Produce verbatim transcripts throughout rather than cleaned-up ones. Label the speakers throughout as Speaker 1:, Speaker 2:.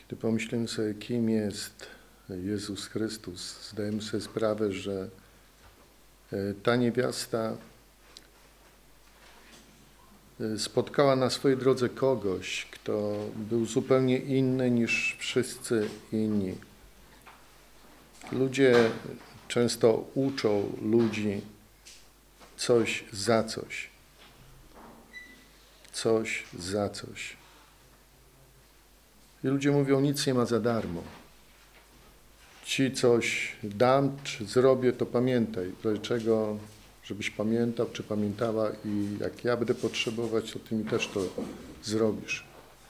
Speaker 1: Kiedy pomyślimy sobie, kim jest Jezus Chrystus, zdajemy sobie sprawę, że ta niewiasta spotkała na swojej drodze kogoś, kto był zupełnie inny niż wszyscy inni. Ludzie często uczą ludzi coś za coś. Coś za coś. I ludzie mówią, nic nie ma za darmo. Ci coś dam, czy zrobię, to pamiętaj. Dlaczego, żebyś pamiętał, czy pamiętała i jak ja będę potrzebować, to ty mi też to zrobisz.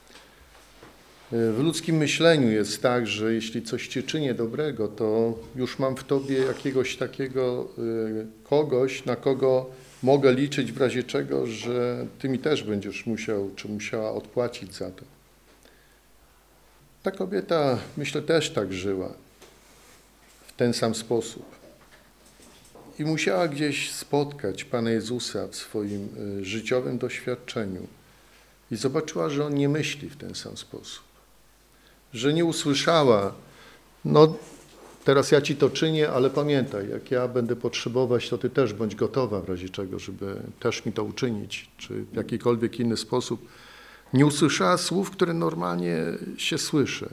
Speaker 1: W ludzkim myśleniu jest tak, że jeśli coś ci czynię dobrego, to już mam w tobie jakiegoś takiego kogoś, na kogo mogę liczyć w razie czego, że ty mi też będziesz musiał, czy musiała odpłacić za to. Ta kobieta, myślę, też tak żyła w ten sam sposób. I musiała gdzieś spotkać Pana Jezusa w swoim życiowym doświadczeniu. I zobaczyła, że On nie myśli w ten sam sposób. Że nie usłyszała, no teraz ja Ci to czynię, ale pamiętaj, jak ja będę potrzebować, to Ty też bądź gotowa w razie czego, żeby też mi to uczynić, czy w jakikolwiek inny sposób. Nie usłyszała słów, które normalnie się słyszy.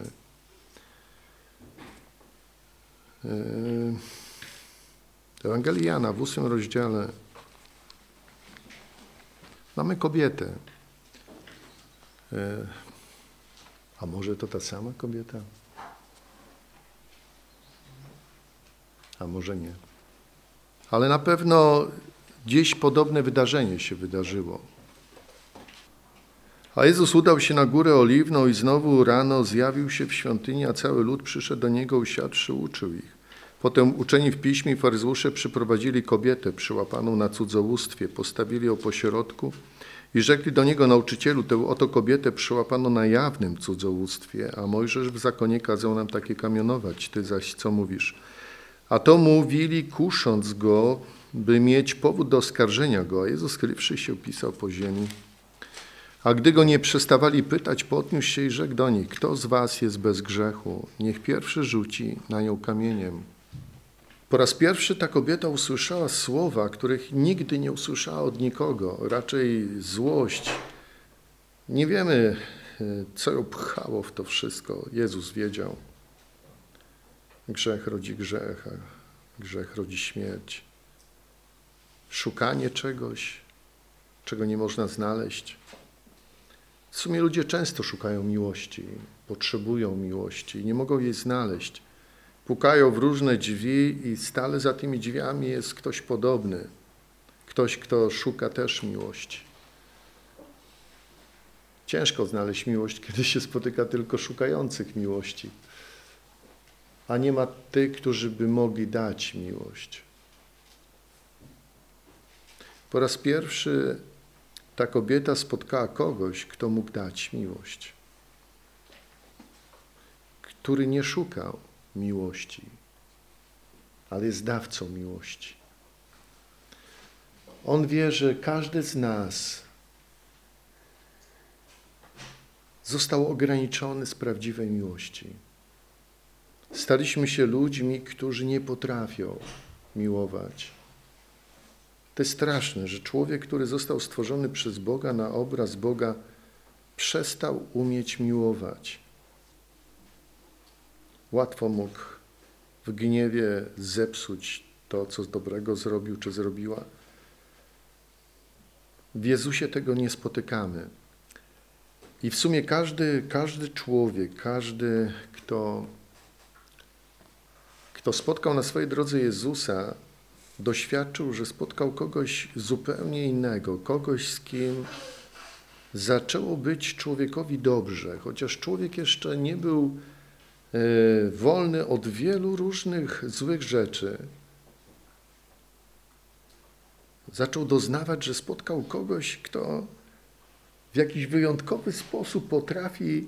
Speaker 1: W Ewangelii Jana w ósmym rozdziale mamy kobietę. A może to ta sama kobieta? A może nie. Ale na pewno gdzieś podobne wydarzenie się wydarzyło. A Jezus udał się na Górę Oliwną i znowu rano zjawił się w świątyni, a cały lud przyszedł do Niego, usiadłszy, uczył ich. Potem uczeni w piśmie i faryzeusze przyprowadzili kobietę przyłapaną na cudzołóstwie, postawili ją pośrodku i rzekli do Niego, nauczycielu, tę oto kobietę przyłapano na jawnym cudzołóstwie, a Mojżesz w zakonie kazał nam takie kamionować. Ty zaś co mówisz? A to mówili, kusząc Go, by mieć powód do oskarżenia Go, a Jezus, skrywszy się, pisał po ziemi. A gdy Go nie przestawali pytać, podniósł się i rzekł do nich, kto z was jest bez grzechu, niech pierwszy rzuci na nią kamieniem. Po raz pierwszy ta kobieta usłyszała słowa, których nigdy nie usłyszała od nikogo, raczej złość. Nie wiemy, co ją pchało w to wszystko. Jezus wiedział. Grzech rodzi grzech, a grzech rodzi śmierć. Szukanie czegoś, czego nie można znaleźć. W sumie ludzie często szukają miłości, potrzebują miłości i nie mogą jej znaleźć. Pukają w różne drzwi i stale za tymi drzwiami jest ktoś podobny. Ktoś, kto szuka też miłości. Ciężko znaleźć miłość, kiedy się spotyka tylko szukających miłości, a nie ma tych, którzy by mogli dać miłość. Po raz pierwszy ta kobieta spotkała kogoś, kto mógł dać miłość, który nie szukał miłości, ale jest dawcą miłości. On wie, że każdy z nas został ograniczony z prawdziwej miłości. Staliśmy się ludźmi, którzy nie potrafią miłować. To jest straszne, że człowiek, który został stworzony przez Boga na obraz Boga, przestał umieć miłować. Łatwo mógł w gniewie zepsuć to, co dobrego zrobił czy zrobiła. W Jezusie tego nie spotykamy. I w sumie każdy, każdy człowiek, każdy, kto, kto spotkał na swojej drodze Jezusa, doświadczył, że spotkał kogoś zupełnie innego, kogoś, z kim zaczęło być człowiekowi dobrze, chociaż człowiek jeszcze nie był e, wolny od wielu różnych złych rzeczy. Zaczął doznawać, że spotkał kogoś, kto w jakiś wyjątkowy sposób potrafi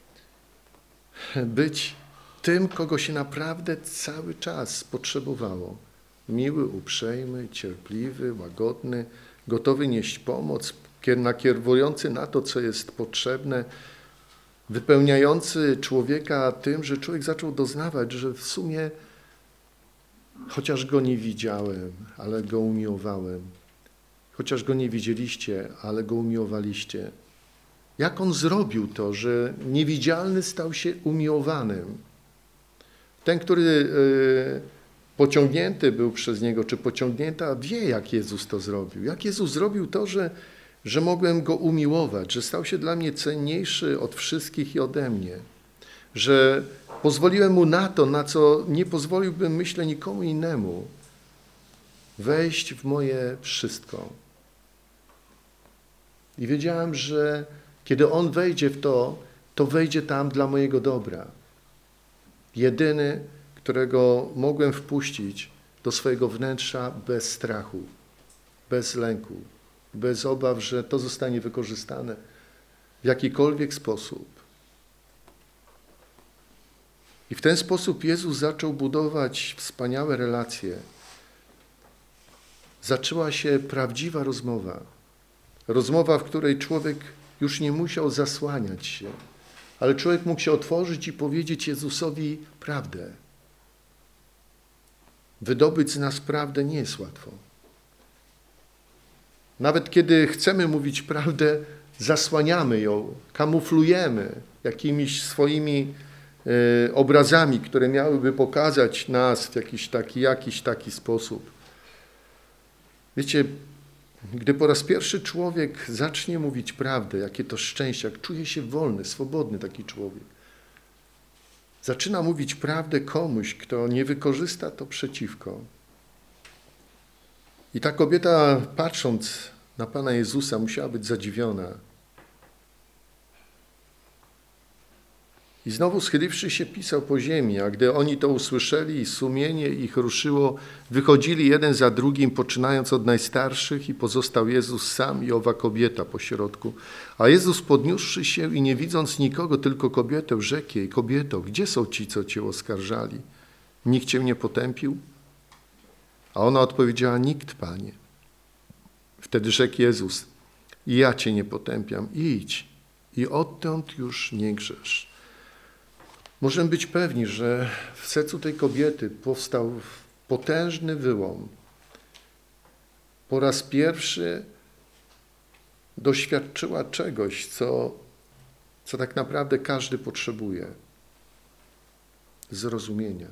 Speaker 1: być tym, kogo się naprawdę cały czas potrzebowało. Miły, uprzejmy, cierpliwy, łagodny, gotowy nieść pomoc, nakierowujący na to, co jest potrzebne. wypełniający człowieka tym, że człowiek zaczął doznawać, że w sumie chociaż go nie widziałem, ale go umiłowałem. Chociaż go nie widzieliście, ale go umiłowaliście. Jak on zrobił to, że niewidzialny stał się umiłowanym? Ten, który pociągnięty był przez niego, czy pociągnięta, wie, jak Jezus to zrobił. Jak Jezus zrobił to, że, że mogłem go umiłować, że stał się dla mnie cenniejszy od wszystkich i ode mnie. Że pozwoliłem mu na to, na co nie pozwoliłbym, myślę, nikomu innemu. Wejść w moje wszystko. I wiedziałem, że kiedy on wejdzie w to, to wejdzie tam dla mojego dobra. Jedyny, którego mogłem wpuścić do swojego wnętrza bez strachu, bez lęku, bez obaw, że to zostanie wykorzystane w jakikolwiek sposób. I w ten sposób Jezus zaczął budować wspaniałe relacje. Zaczęła się prawdziwa rozmowa. Rozmowa, w której człowiek już nie musiał zasłaniać się, ale człowiek mógł się otworzyć i powiedzieć Jezusowi prawdę. Wydobyć z nas prawdę nie jest łatwo. Nawet kiedy chcemy mówić prawdę, zasłaniamy ją, kamuflujemy jakimiś swoimi y, obrazami, które miałyby pokazać nas w jakiś taki, jakiś taki sposób. Wiecie, gdy po raz pierwszy człowiek zacznie mówić prawdę, jakie to szczęście, jak czuje się wolny, swobodny taki człowiek, zaczyna mówić prawdę komuś, kto nie wykorzysta to przeciwko. I ta kobieta, patrząc na Pana Jezusa, musiała być zadziwiona. I znowu schyliwszy się pisał po ziemi, a gdy oni to usłyszeli i sumienie ich ruszyło, wychodzili jeden za drugim, poczynając od najstarszych i pozostał Jezus sam i owa kobieta pośrodku. A Jezus podniósłszy się i nie widząc nikogo, tylko kobietę, rzekł jej: kobieto, gdzie są ci, co cię oskarżali? Nikt cię nie potępił? A ona odpowiedziała: nikt, Panie. Wtedy rzekł Jezus: i ja cię nie potępiam, idź i odtąd już nie grzesz. Możemy być pewni, że w sercu tej kobiety powstał potężny wyłom. Po raz pierwszy doświadczyła czegoś, co, co tak naprawdę każdy potrzebuje. Zrozumienia.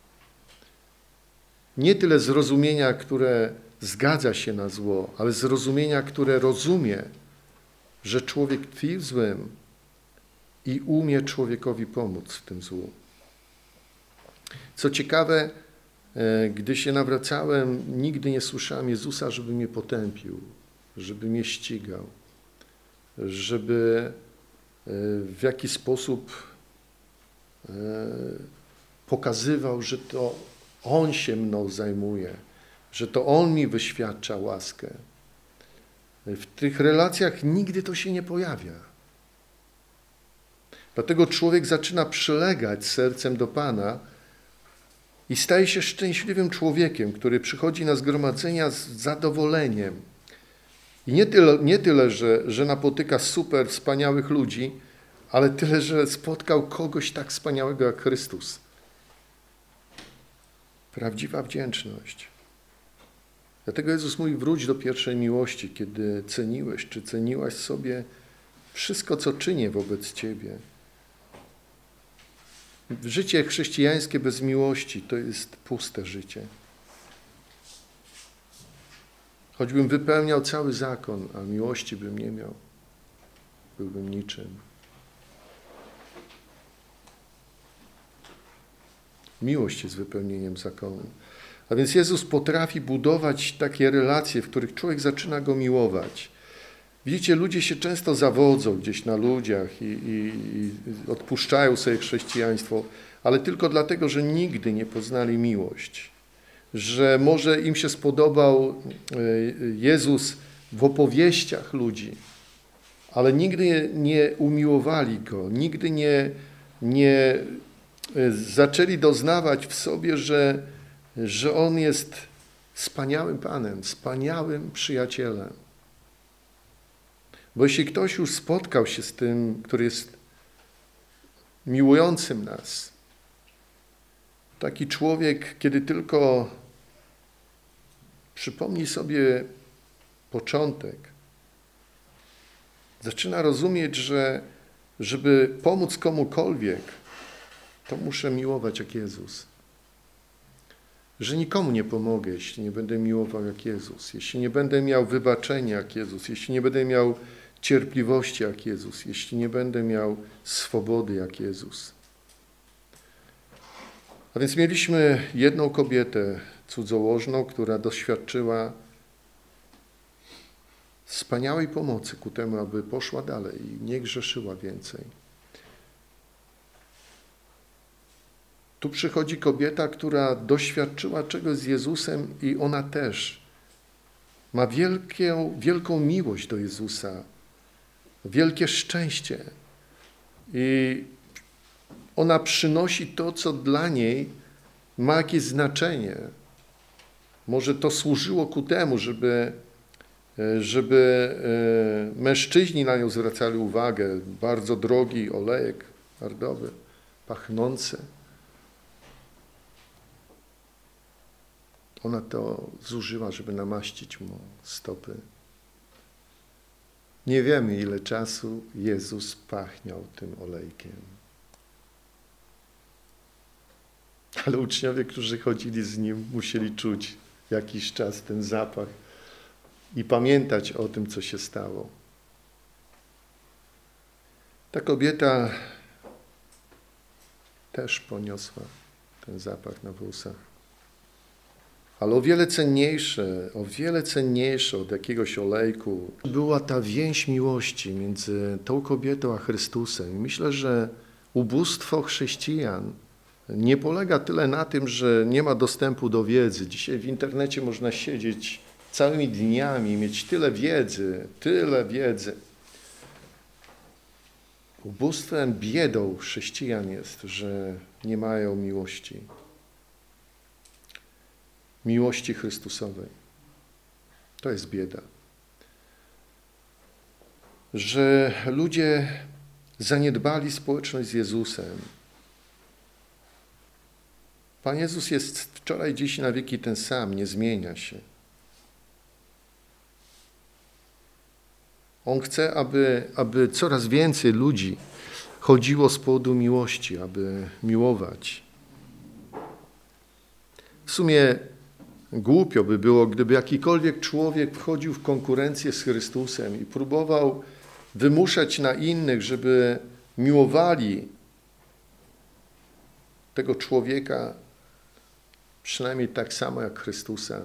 Speaker 1: Nie tyle zrozumienia, które zgadza się na zło, ale zrozumienia, które rozumie, że człowiek tkwi w złym i umie człowiekowi pomóc w tym złu. Co ciekawe, gdy się nawracałem, nigdy nie słyszałem Jezusa, żeby mnie potępił, żeby mnie ścigał, żeby w jakiś sposób pokazywał, że to On się mną zajmuje, że to On mi wyświadcza łaskę. W tych relacjach nigdy to się nie pojawia. Dlatego człowiek zaczyna przylegać sercem do Pana i staje się szczęśliwym człowiekiem, który przychodzi na zgromadzenia z zadowoleniem. I nie tyle, nie tyle że, że napotyka super wspaniałych ludzi, ale tyle, że spotkał kogoś tak wspaniałego jak Chrystus. Prawdziwa wdzięczność. Dlatego Jezus mówi: wróć do pierwszej miłości, kiedy ceniłeś czy ceniłaś sobie wszystko, co czynię wobec Ciebie. Życie chrześcijańskie bez miłości to jest puste życie. Choćbym wypełniał cały zakon, a miłości bym nie miał, byłbym niczym. Miłość jest wypełnieniem zakonu. A więc Jezus potrafi budować takie relacje, w których człowiek zaczyna Go miłować. Widzicie, ludzie się często zawodzą gdzieś na ludziach i, i, i odpuszczają sobie chrześcijaństwo, ale tylko dlatego, że nigdy nie poznali miłość. Że może im się spodobał Jezus w opowieściach ludzi, ale nigdy nie umiłowali Go, nigdy nie, nie zaczęli doznawać w sobie, że, że On jest wspaniałym Panem, wspaniałym przyjacielem. Bo jeśli ktoś już spotkał się z tym, który jest miłującym nas. Taki człowiek, kiedy tylko przypomni sobie początek, zaczyna rozumieć, że żeby pomóc komukolwiek, to muszę miłować jak Jezus. Że nikomu nie pomogę, jeśli nie będę miłował jak Jezus, jeśli nie będę miał wybaczenia jak Jezus, jeśli nie będę miał cierpliwości jak Jezus, jeśli nie będę miał swobody jak Jezus. A więc mieliśmy jedną kobietę cudzołożną, która doświadczyła wspaniałej pomocy ku temu, aby poszła dalej i nie grzeszyła więcej. Tu przychodzi kobieta, która doświadczyła czegoś z Jezusem i ona też ma wielką, wielką miłość do Jezusa, wielkie szczęście. I ona przynosi to, co dla niej ma jakieś znaczenie. Może to służyło ku temu, żeby, żeby mężczyźni na nią zwracali uwagę. Bardzo drogi olejek nardowy, pachnący. Ona to zużyła, żeby namaścić mu stopy. Nie wiemy, ile czasu Jezus pachniał tym olejkiem. Ale uczniowie, którzy chodzili z Nim, musieli czuć jakiś czas ten zapach i pamiętać o tym, co się stało. Ta kobieta też poniosła ten zapach na włosach. Ale o wiele cenniejsze, o wiele cenniejsze od jakiegoś olejku była ta więź miłości między tą kobietą a Chrystusem. I myślę, że ubóstwo chrześcijan nie polega tyle na tym, że nie ma dostępu do wiedzy. Dzisiaj w internecie można siedzieć całymi dniami, mieć tyle wiedzy, tyle wiedzy. Ubóstwem, biedą chrześcijan jest, że nie mają miłości. Miłości Chrystusowej. To jest bieda. Że ludzie zaniedbali społeczność z Jezusem. Pan Jezus jest wczoraj, dziś i na wieki ten sam, nie zmienia się. On chce, aby, aby coraz więcej ludzi chodziło z powodu miłości, aby miłować. W sumie głupio by było, gdyby jakikolwiek człowiek wchodził w konkurencję z Chrystusem i próbował wymuszać na innych, żeby miłowali tego człowieka przynajmniej tak samo jak Chrystusa.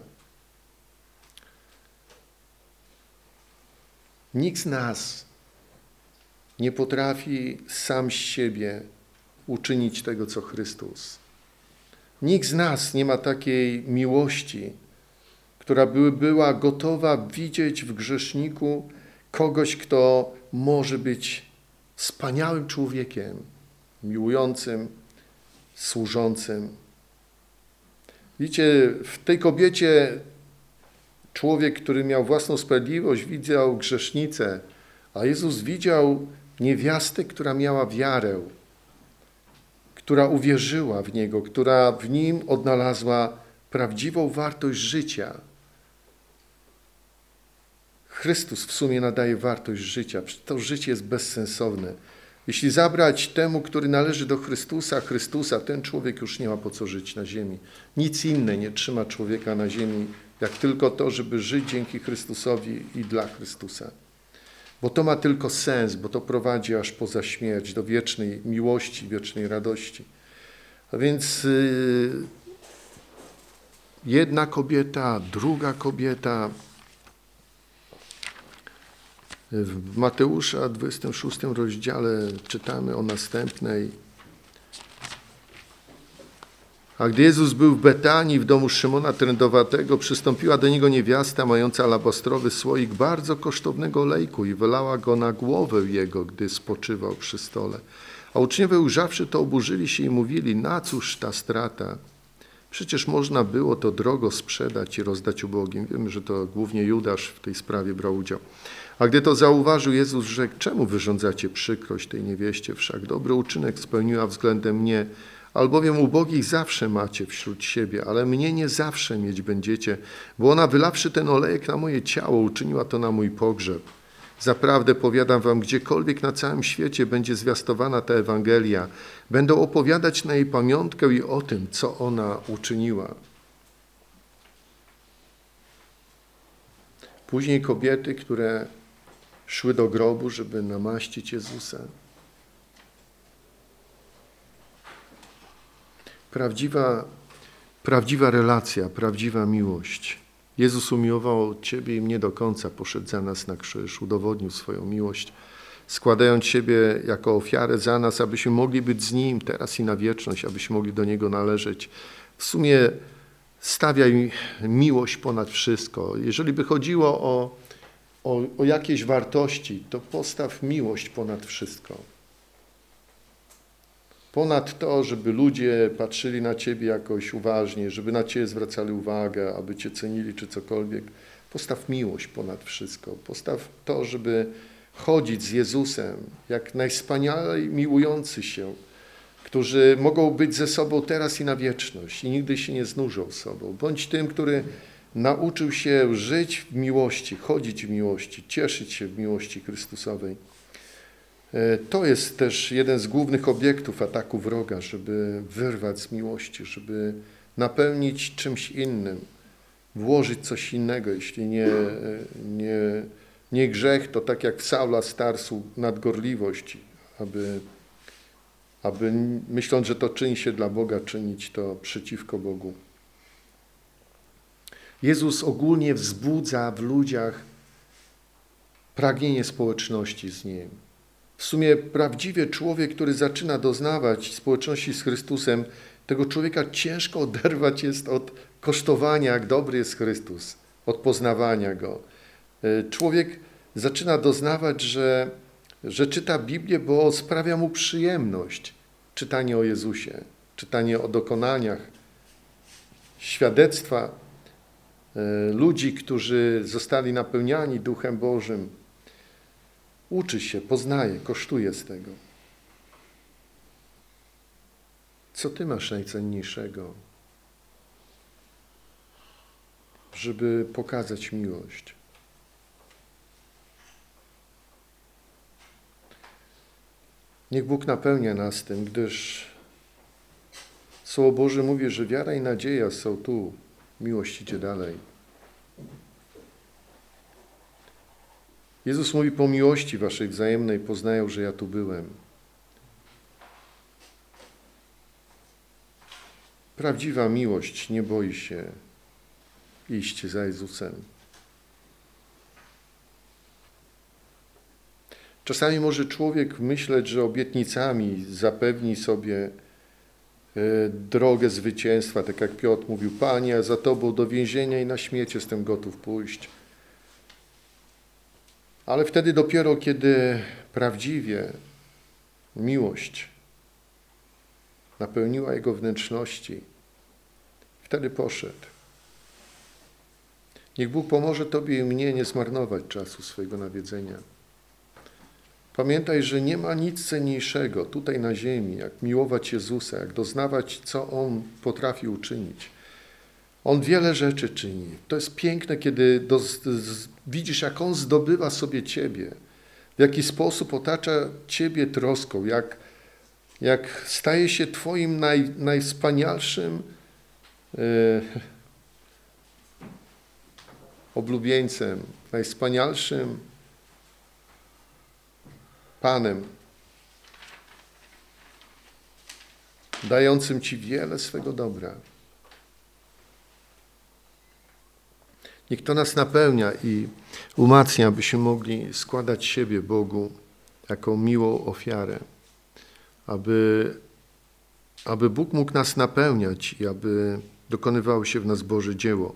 Speaker 1: Nikt z nas nie potrafi sam z siebie uczynić tego, co Chrystus. Nikt z nas nie ma takiej miłości, która by była gotowa widzieć w grzeszniku kogoś, kto może być wspaniałym człowiekiem, miłującym, służącym. Widzicie, w tej kobiecie człowiek, który miał własną sprawiedliwość, widział grzesznicę, a Jezus widział niewiastę, która miała wiarę, która uwierzyła w Niego, która w Nim odnalazła prawdziwą wartość życia. Chrystus w sumie nadaje wartość życia. To życie jest bezsensowne. Jeśli zabrać temu, który należy do Chrystusa, Chrystusa, ten człowiek już nie ma po co żyć na ziemi. Nic inne nie trzyma człowieka na ziemi, jak tylko to, żeby żyć dzięki Chrystusowi i dla Chrystusa. Bo to ma tylko sens, bo to prowadzi aż poza śmierć, do wiecznej miłości, wiecznej radości. A więc yy, jedna kobieta, druga kobieta. W Mateusza dwudziestym szóstym rozdziale czytamy o następnej. A gdy Jezus był w Betanii, w domu Szymona Trędowatego, przystąpiła do niego niewiasta mająca alabastrowy słoik bardzo kosztownego olejku i wylała go na głowę jego, gdy spoczywał przy stole. A uczniowie ujrzawszy to, oburzyli się i mówili, na cóż ta strata? Przecież można było to drogo sprzedać i rozdać ubogim. Wiemy, że to głównie Judasz w tej sprawie brał udział. A gdy to zauważył, Jezus rzekł: czemu wyrządzacie przykrość tej niewieście? Wszak dobry uczynek spełniła względem mnie, albowiem ubogich zawsze macie wśród siebie, ale mnie nie zawsze mieć będziecie, bo ona, wylawszy ten olejek na moje ciało, uczyniła to na mój pogrzeb. Zaprawdę powiadam wam, gdziekolwiek na całym świecie będzie zwiastowana ta Ewangelia, będą opowiadać na jej pamiątkę i o tym, co ona uczyniła. Później kobiety, które szły do grobu, żeby namaścić Jezusa. Prawdziwa, prawdziwa relacja, prawdziwa miłość. Jezus umiłował Ciebie i mnie do końca, poszedł za nas na krzyż, udowodnił swoją miłość, składając siebie jako ofiarę za nas, abyśmy mogli być z Nim teraz i na wieczność, abyśmy mogli do Niego należeć. W sumie stawiaj miłość ponad wszystko. Jeżeli by chodziło o, o, o jakieś wartości, to postaw miłość ponad wszystko. Ponad to, żeby ludzie patrzyli na Ciebie jakoś uważnie, żeby na Ciebie zwracali uwagę, aby Cię cenili czy cokolwiek, postaw miłość ponad wszystko. Postaw to, żeby chodzić z Jezusem, jak najwspanialej miłujący się, którzy mogą być ze sobą teraz i na wieczność i nigdy się nie znużą sobą. Bądź tym, który nauczył się żyć w miłości, chodzić w miłości, cieszyć się w miłości Chrystusowej. To jest też jeden z głównych obiektów ataku wroga, żeby wyrwać z miłości, żeby napełnić czymś innym, włożyć coś innego. Jeśli nie, nie, nie grzech, to tak jak w Saula Starsu nadgorliwość, aby, aby myśląc, że to czyni się dla Boga, czynić to przeciwko Bogu. Jezus ogólnie wzbudza w ludziach pragnienie społeczności z Nim. W sumie prawdziwie człowiek, który zaczyna doznawać społeczności z Chrystusem, tego człowieka ciężko oderwać jest od kosztowania, jak dobry jest Chrystus, od poznawania Go. Człowiek zaczyna doznawać, że, że czyta Biblię, bo sprawia mu przyjemność czytanie o Jezusie, czytanie o dokonaniach, świadectwa ludzi, którzy zostali napełniani Duchem Bożym. Uczy się, poznaje, kosztuje z tego. Co Ty masz najcenniejszego, żeby pokazać miłość? Niech Bóg napełnia nas tym, gdyż Słowo Boże mówi, że wiara i nadzieja są tu, miłość idzie dalej. Jezus mówi: po miłości waszej wzajemnej poznają, że ja tu byłem. Prawdziwa miłość nie boi się iść za Jezusem. Czasami może człowiek myśleć, że obietnicami zapewni sobie drogę zwycięstwa, tak jak Piotr mówił: Panie, ja za Tobą do więzienia i na śmierć jestem gotów pójść. Ale wtedy dopiero, kiedy prawdziwie miłość napełniła jego wnętrzności, wtedy poszedł. Niech Bóg pomoże Tobie i mnie nie zmarnować czasu swojego nawiedzenia. Pamiętaj, że nie ma nic cenniejszego tutaj na ziemi, jak miłować Jezusa, jak doznawać, co On potrafi uczynić. On wiele rzeczy czyni. To jest piękne, kiedy do, z, widzisz, jak On zdobywa sobie Ciebie, w jaki sposób otacza Ciebie troską, jak, jak staje się Twoim naj, najwspanialszym e, oblubieńcem, najwspanialszym Panem, dającym Ci wiele swego dobra. Niech to nas napełnia i umacnia, abyśmy mogli składać siebie Bogu jako miłą ofiarę, aby, aby Bóg mógł nas napełniać i aby dokonywało się w nas Boże dzieło.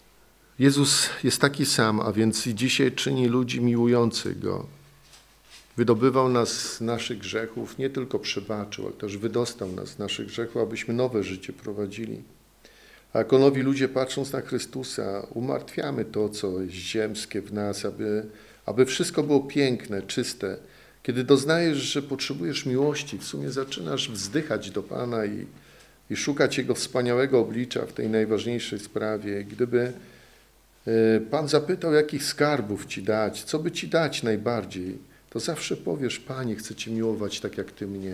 Speaker 1: Jezus jest taki sam, a więc i dzisiaj czyni ludzi miłujących Go. wydobywał nas z naszych grzechów, nie tylko przebaczył, ale też wydostał nas z naszych grzechów, abyśmy nowe życie prowadzili. A jako nowi ludzie, patrząc na Chrystusa, umartwiamy to, co jest ziemskie w nas, aby, aby wszystko było piękne, czyste. Kiedy doznajesz, że potrzebujesz miłości, w sumie zaczynasz wzdychać do Pana i, i szukać Jego wspaniałego oblicza w tej najważniejszej sprawie. Gdyby Pan zapytał, jakich skarbów Ci dać, co by Ci dać najbardziej, to zawsze powiesz: Panie, chcę Cię miłować tak jak Ty mnie.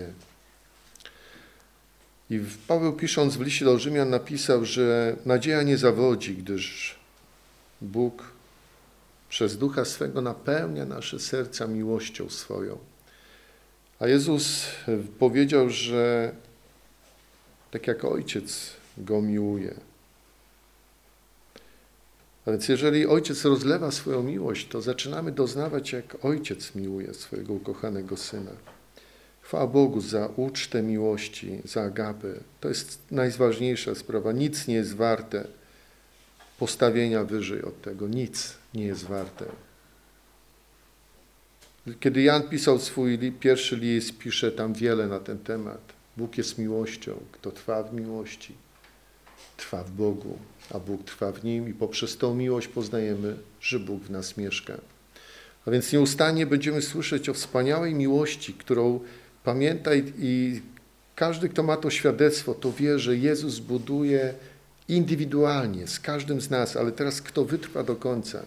Speaker 1: I Paweł, pisząc w liście do Rzymian, napisał, że nadzieja nie zawodzi, gdyż Bóg przez Ducha swego napełnia nasze serca miłością swoją. A Jezus powiedział, że tak jak Ojciec Go miłuje. A więc jeżeli Ojciec rozlewa swoją miłość, to zaczynamy doznawać, jak Ojciec miłuje swojego ukochanego Syna. Chwała Bogu za ucztę miłości, za agapę. To jest najważniejsza sprawa. Nic nie jest warte postawienia wyżej od tego. Nic nie jest warte. Kiedy Jan pisał swój pierwszy list, pisze tam wiele na ten temat. Bóg jest miłością. Kto trwa w miłości, trwa w Bogu, a Bóg trwa w nim i poprzez tą miłość poznajemy, że Bóg w nas mieszka. A więc nieustannie będziemy słyszeć o wspaniałej miłości, którą pamiętaj, i każdy, kto ma to świadectwo, to wie, że Jezus buduje indywidualnie z każdym z nas, ale teraz kto wytrwa do końca,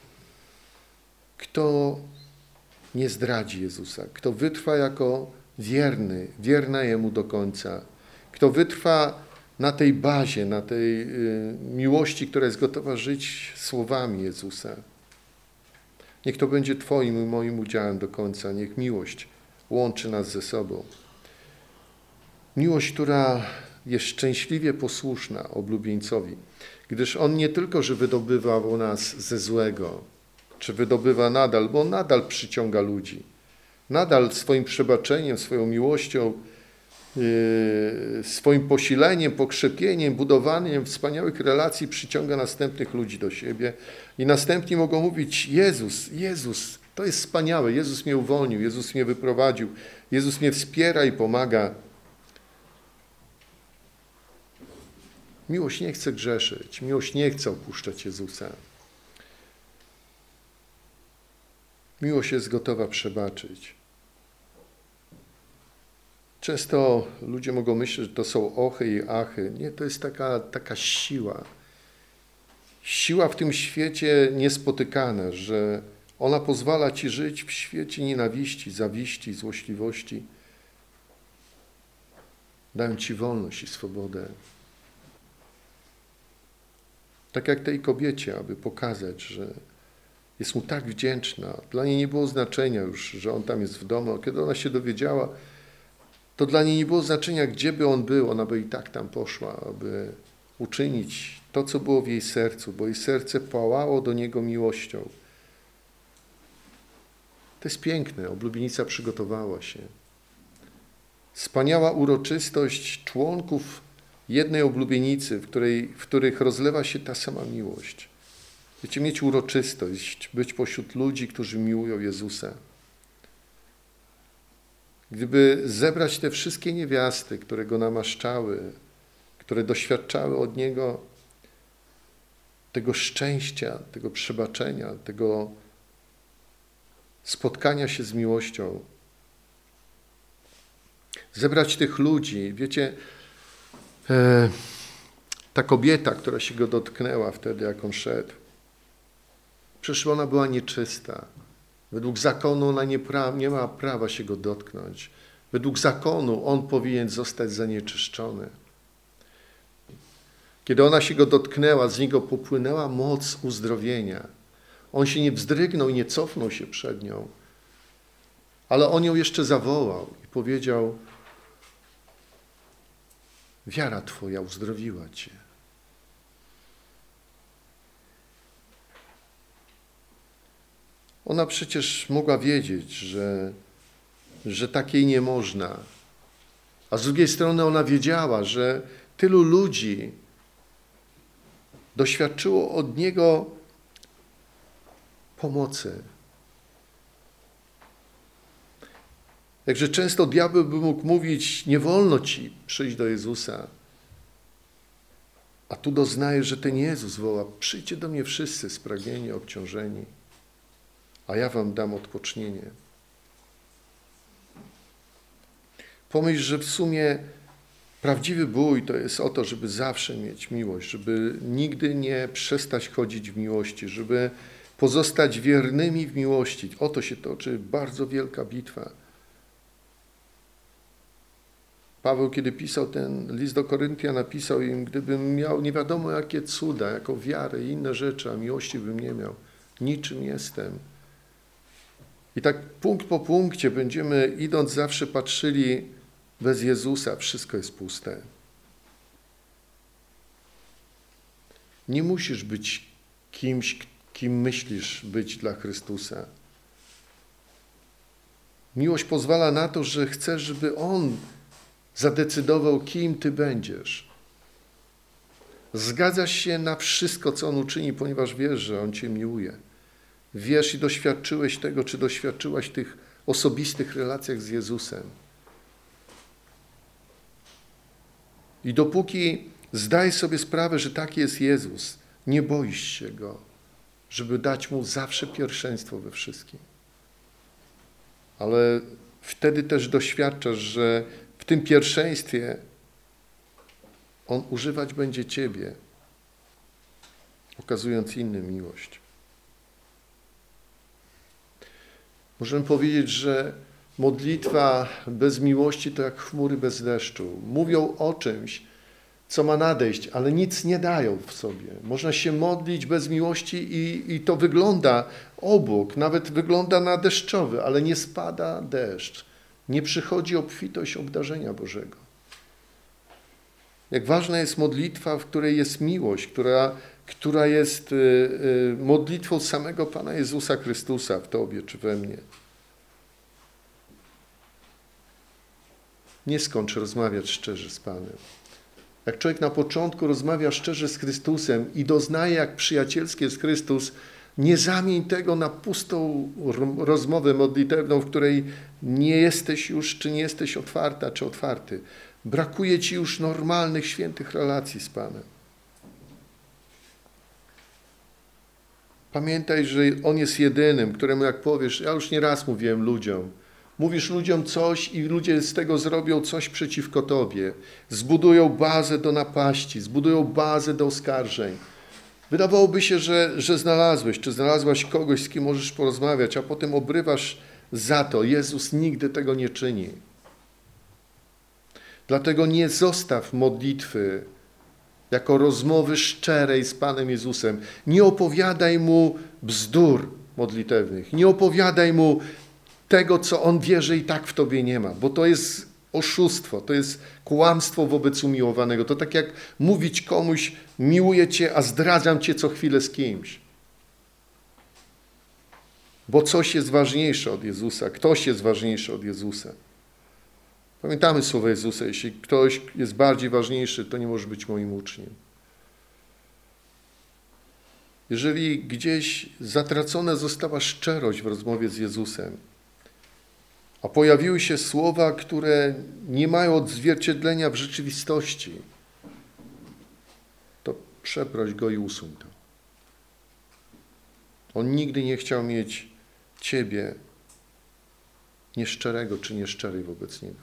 Speaker 1: kto nie zdradzi Jezusa, kto wytrwa jako wierny, wierna Jemu do końca, kto wytrwa na tej bazie, na tej y, miłości, która jest gotowa żyć słowami Jezusa. Niech to będzie Twoim i moim udziałem do końca. Niech miłość łączy nas ze sobą. Miłość, która jest szczęśliwie posłuszna oblubieńcowi, gdyż On nie tylko, że wydobywał nas ze złego, czy wydobywa nadal, bo On nadal przyciąga ludzi. Nadal swoim przebaczeniem, swoją miłością, yy, swoim posileniem, pokrzepieniem, budowaniem wspaniałych relacji przyciąga następnych ludzi do siebie i następni mogą mówić: Jezus, Jezus, to jest wspaniałe, Jezus mnie uwolnił, Jezus mnie wyprowadził, Jezus mnie wspiera i pomaga. Miłość nie chce grzeszyć, miłość nie chce opuszczać Jezusa. Miłość jest gotowa przebaczyć. Często ludzie mogą myśleć, że to są ochy i achy. Nie, to jest taka, taka siła. Siła w tym świecie niespotykana, że ona pozwala Ci żyć w świecie nienawiści, zawiści, złośliwości. Dają Ci wolność i swobodę. Tak jak tej kobiecie, aby pokazać, że jest mu tak wdzięczna. Dla niej nie było znaczenia już, że on tam jest w domu. Kiedy ona się dowiedziała, to dla niej nie było znaczenia, gdzie by on był. Ona by i tak tam poszła, aby uczynić to, co było w jej sercu, bo jej serce pałało do niego miłością. To jest piękne. Oblubienica przygotowała się. Wspaniała uroczystość członków jednej oblubienicy, w, której, w których rozlewa się ta sama miłość. Wiecie, mieć uroczystość, być pośród ludzi, którzy miłują Jezusa. Gdyby zebrać te wszystkie niewiasty, które Go namaszczały, które doświadczały od Niego tego szczęścia, tego przebaczenia, tego spotkania się z miłością. Zebrać tych ludzi. Wiecie, e, ta kobieta, która się Go dotknęła wtedy, jak On szedł, przecież ona była nieczysta. Według zakonu ona nie, pra- nie ma prawa się Go dotknąć. Według zakonu On powinien zostać zanieczyszczony. Kiedy ona się Go dotknęła, z Niego popłynęła moc uzdrowienia. On się nie wzdrygnął i nie cofnął się przed nią, ale On ją jeszcze zawołał i powiedział: wiara Twoja uzdrowiła Cię. Ona przecież mogła wiedzieć, że, że takiej nie można. A z drugiej strony ona wiedziała, że tylu ludzi doświadczyło od Niego pomocy. Jakże często diabeł by mógł mówić, nie wolno ci przyjść do Jezusa. A tu doznajesz, że ten Jezus woła, przyjdźcie do mnie wszyscy spragnieni, obciążeni, a ja wam dam odpocznienie. Pomyśl, że w sumie prawdziwy bój to jest o to, żeby zawsze mieć miłość, żeby nigdy nie przestać chodzić w miłości, żeby pozostać wiernymi w miłości. O to się toczy bardzo wielka bitwa. Paweł, kiedy pisał ten list do Koryntian, napisał im, gdybym miał nie wiadomo jakie cuda, jaką wiarę i inne rzeczy, a miłości bym nie miał, niczym jestem. I tak punkt po punkcie będziemy, idąc, zawsze patrzyli, bez Jezusa wszystko jest puste. Nie musisz być kimś, kim myślisz być dla Chrystusa. Miłość pozwala na to, że chcesz, żeby On zadecydował, kim ty będziesz. Zgadzasz się na wszystko, co On uczyni, ponieważ wiesz, że On cię miłuje. Wiesz i doświadczyłeś tego, czy doświadczyłaś w tych osobistych relacjach z Jezusem. I dopóki zdaj sobie sprawę, że taki jest Jezus, nie boisz się Go, żeby dać Mu zawsze pierwszeństwo we wszystkim. Ale wtedy też doświadczasz, że w tym pierwszeństwie On używać będzie ciebie, okazując innym miłość. Możemy powiedzieć, że modlitwa bez miłości to jak chmury bez deszczu. Mówią o czymś, co ma nadejść, ale nic nie dają w sobie. Można się modlić bez miłości i, i to wygląda obłok, nawet wygląda na deszczowy, ale nie spada deszcz. Nie przychodzi obfitość obdarzenia Bożego. Jak ważna jest modlitwa, w której jest miłość, która, która jest y, y, modlitwą samego Pana Jezusa Chrystusa w tobie czy we mnie. Nie skończ rozmawiać szczerze z Panem. Jak człowiek na początku rozmawia szczerze z Chrystusem i doznaje, jak przyjacielski jest Chrystus, nie zamień tego na pustą rozmowę modlitewną, w której nie jesteś już, czy nie jesteś otwarta, czy otwarty. Brakuje ci już normalnych, świętych relacji z Panem. Pamiętaj, że On jest jedynym, któremu jak powiesz, ja już nieraz mówiłem ludziom, mówisz ludziom coś i ludzie z tego zrobią coś przeciwko tobie. Zbudują bazę do napaści, zbudują bazę do oskarżeń. Wydawałoby się, że, że znalazłeś, czy znalazłaś kogoś, z kim możesz porozmawiać, a potem obrywasz za to. Jezus nigdy tego nie czyni. Dlatego nie zostaw modlitwy jako rozmowy szczerej z Panem Jezusem. Nie opowiadaj Mu bzdur modlitewnych. Nie opowiadaj Mu tego, co On wie, że i tak w tobie nie ma, bo to jest oszustwo, to jest kłamstwo wobec umiłowanego. To tak jak mówić komuś, miłuję cię, a zdradzam cię co chwilę z kimś. Bo coś jest ważniejsze od Jezusa, ktoś jest ważniejszy od Jezusa. Pamiętamy słowa Jezusa, jeśli ktoś jest bardziej ważniejszy, to nie może być moim uczniem. Jeżeli gdzieś zatracona została szczerość w rozmowie z Jezusem, a pojawiły się słowa, które nie mają odzwierciedlenia w rzeczywistości, to przeproś Go i usuń to. On nigdy nie chciał mieć ciebie nieszczerego czy nieszczerej wobec Niego.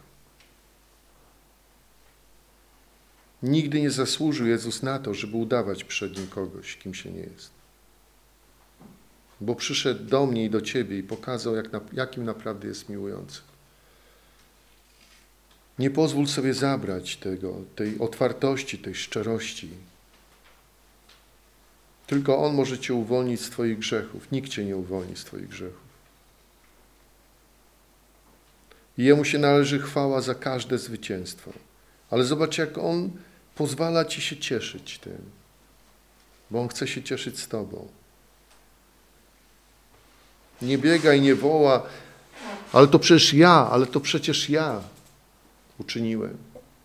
Speaker 1: Nigdy nie zasłużył Jezus na to, żeby udawać przed Nim kogoś, kim się nie jest. Bo przyszedł do mnie i do ciebie i pokazał, jak na, jakim naprawdę jest miłujący. Nie pozwól sobie zabrać tego, tej otwartości, tej szczerości. Tylko On może cię uwolnić z twoich grzechów. Nikt cię nie uwolni z twoich grzechów. I Jemu się należy chwała za każde zwycięstwo. Ale zobacz, jak On pozwala ci się cieszyć tym. Bo On chce się cieszyć z tobą. Nie biega i nie woła, ale to przecież ja, ale to przecież ja uczyniłem.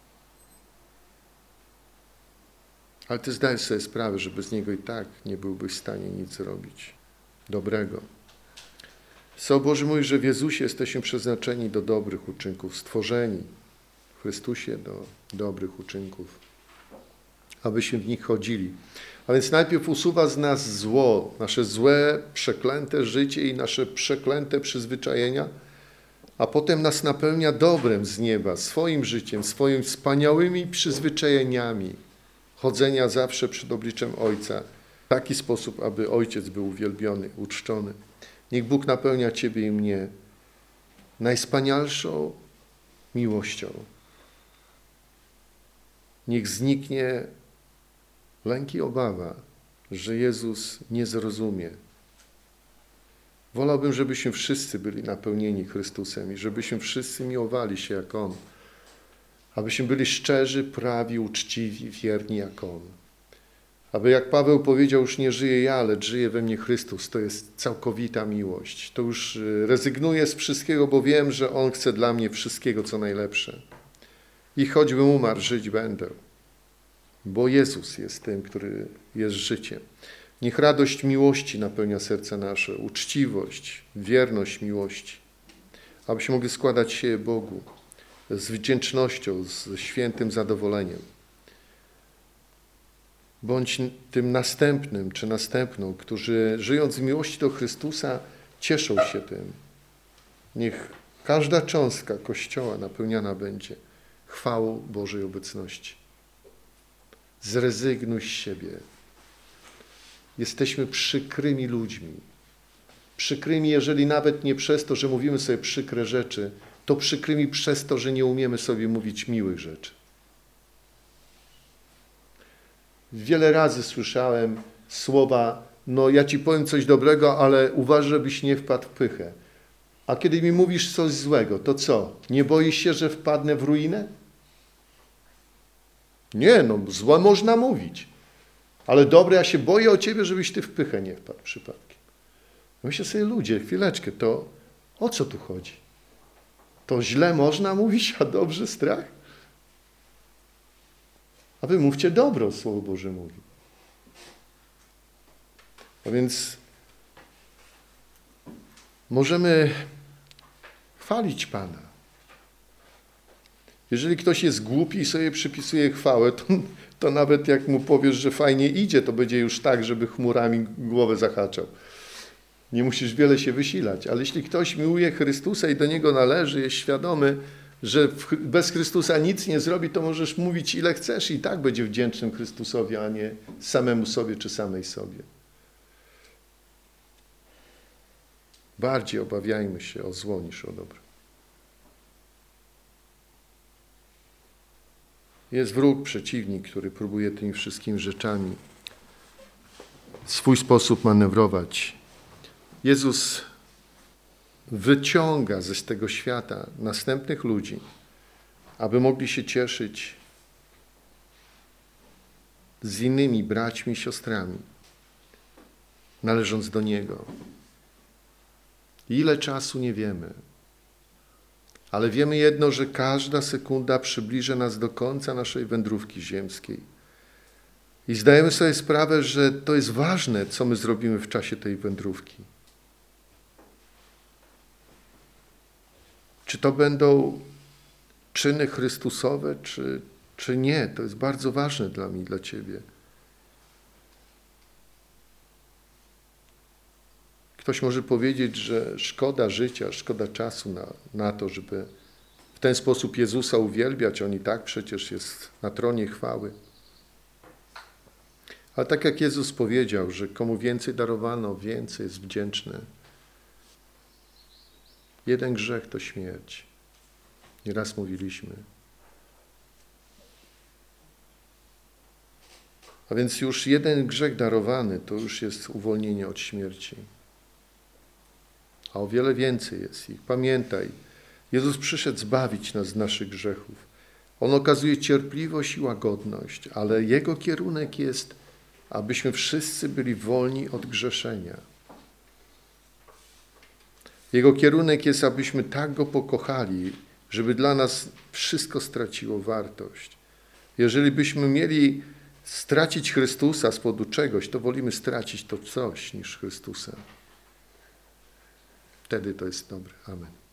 Speaker 1: Ale ty zdajesz sobie sprawę, że bez Niego i tak nie byłbyś w stanie nic zrobić dobrego. Słowo Boże mówi, że w Jezusie jesteśmy przeznaczeni do dobrych uczynków, stworzeni w Chrystusie do dobrych uczynków, abyśmy w nich chodzili. A więc najpierw usuwa z nas zło, nasze złe, przeklęte życie i nasze przeklęte przyzwyczajenia, a potem nas napełnia dobrem z nieba, swoim życiem, swoimi wspaniałymi przyzwyczajeniami chodzenia zawsze przed obliczem Ojca w taki sposób, aby Ojciec był uwielbiony, uczczony. Niech Bóg napełnia Ciebie i mnie najwspanialszą miłością. Niech zniknie lęk i obawa, że Jezus nie zrozumie. Wolałbym, żebyśmy wszyscy byli napełnieni Chrystusem i żebyśmy wszyscy miłowali się jak On. Abyśmy byli szczerzy, prawi, uczciwi, wierni jak On. Aby, jak Paweł powiedział, już nie żyję ja, lecz żyje we mnie Chrystus. To jest całkowita miłość. To już rezygnuję z wszystkiego, bo wiem, że On chce dla mnie wszystkiego, co najlepsze. I choćbym umarł, żyć będę. Bo Jezus jest tym, który jest życiem. Niech radość miłości napełnia serce nasze, uczciwość, wierność miłości. Abyśmy mogli składać się Bogu z wdzięcznością, z świętym zadowoleniem. Bądź tym następnym czy następną, którzy żyjąc w miłości do Chrystusa cieszą się tym. Niech każda cząstka Kościoła napełniana będzie chwałą Bożej obecności. Zrezygnuj z siebie. Jesteśmy przykrymi ludźmi. Przykrymi, jeżeli nawet nie przez to, że mówimy sobie przykre rzeczy, to przykrymi przez to, że nie umiemy sobie mówić miłych rzeczy. Wiele razy słyszałem słowa, no ja ci powiem coś dobrego, ale uważaj, żebyś nie wpadł w pychę. A kiedy mi mówisz coś złego, to co? Nie boisz się, że wpadnę w ruinę? Nie, no złe można mówić. Ale dobre, ja się boję o ciebie, żebyś ty w pychę nie wpadł przypadkiem. Myślę sobie, ludzie, chwileczkę, to o co tu chodzi? To źle można mówić, a dobrze strach? A wy mówcie dobro, Słowo Boże mówi. A więc możemy chwalić Pana. Jeżeli ktoś jest głupi i sobie przypisuje chwałę, to, to nawet jak mu powiesz, że fajnie idzie, to będzie już tak, żeby chmurami głowę zahaczał. Nie musisz wiele się wysilać. Ale jeśli ktoś miłuje Chrystusa i do Niego należy, jest świadomy, że bez Chrystusa nic nie zrobi, to możesz mówić ile chcesz i tak będzie wdzięcznym Chrystusowi, a nie samemu sobie czy samej sobie. Bardziej obawiajmy się o zło niż o dobro. Jest wróg, przeciwnik, który próbuje tymi wszystkimi rzeczami w swój sposób manewrować. Jezus wyciąga ze tego świata następnych ludzi, aby mogli się cieszyć z innymi braćmi i siostrami, należąc do Niego. Ile czasu nie wiemy, ale wiemy jedno, że każda sekunda przybliża nas do końca naszej wędrówki ziemskiej. I zdajemy sobie sprawę, że to jest ważne, co my zrobimy w czasie tej wędrówki. Czy to będą czyny Chrystusowe, czy, czy nie? To jest bardzo ważne dla mnie, dla Ciebie. Ktoś może powiedzieć, że szkoda życia, szkoda czasu na, na to, żeby w ten sposób Jezusa uwielbiać. On i tak przecież jest na tronie chwały. Ale tak jak Jezus powiedział, że komu więcej darowano, więcej jest wdzięczny. Jeden grzech to śmierć. Nieraz mówiliśmy. A więc już jeden grzech darowany to już jest uwolnienie od śmierci. A o wiele więcej jest ich. Pamiętaj, Jezus przyszedł zbawić nas z naszych grzechów. On okazuje cierpliwość i łagodność, ale Jego kierunek jest, abyśmy wszyscy byli wolni od grzeszenia. Jego kierunek jest, abyśmy tak Go pokochali, żeby dla nas wszystko straciło wartość. Jeżeli byśmy mieli stracić Chrystusa z powodu czegoś, to wolimy stracić to coś niż Chrystusa. Wtedy to jest dobre. Amen.